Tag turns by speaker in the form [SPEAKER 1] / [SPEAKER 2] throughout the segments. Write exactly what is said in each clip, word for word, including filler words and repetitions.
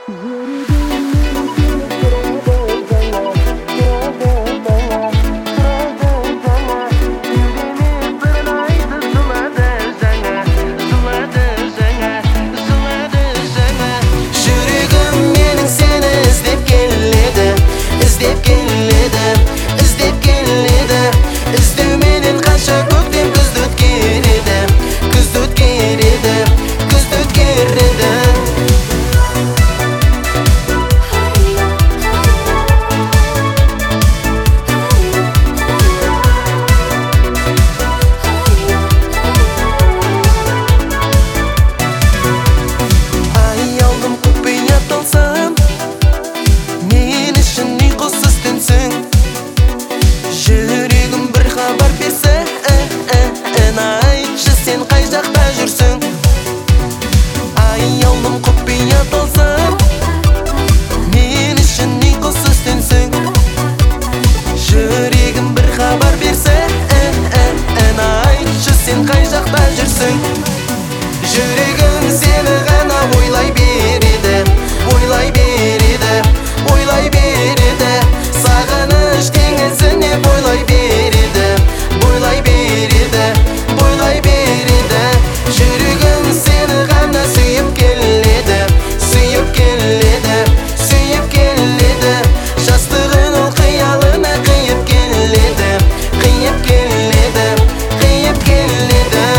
[SPEAKER 1] Жүрегім сені ғана ойлай береді, ойлай береді, ойлай береді. Сағыныш теңізіне бойлай береді, бойлай береді, бойлай береді. Жүрегім сені ғана сүйіп келеді, сүйіп келеді, сүйіп келеді. Жастығын ол қиялына қиып келеді, қиып келеді, қиып келеді.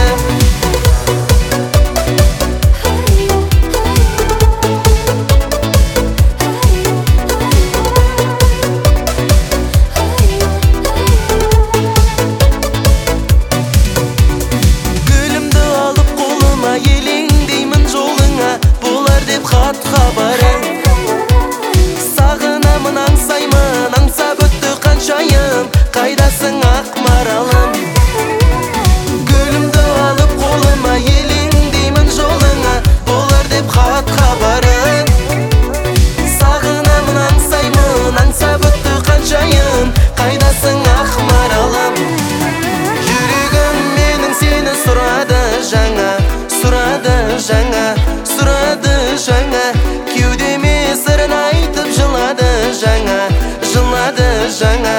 [SPEAKER 1] Хабарың сағынамын, аңсаймын, аңсап өтті қаншайым. Қайдасың ақ маралым? Гүлімді алып қолыма, елеңдеймін жолыңа, болар деп хат хабарың. Сағынамын, аңсаймын, аңсап өтті қаншайым. Қайдасың ақ маралым? Жүрегім менің сені сұрады жаңа, сұрады жаңа, сұрады жаңа. Кеудеме сырын айтып жылады жаңа, жылады жаңа.